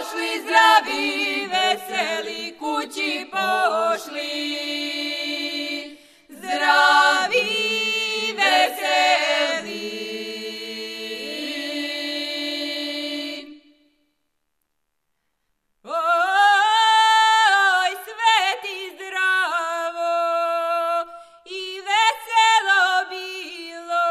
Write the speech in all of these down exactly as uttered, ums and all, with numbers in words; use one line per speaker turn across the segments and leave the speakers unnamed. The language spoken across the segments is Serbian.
pošli zdravi, veseli, kući pošli. Zdravi, veseli. Oj, sveti zdravo i veselo bilo.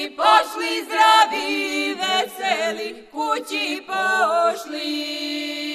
Pošli zdravi, veseli, kući pošli.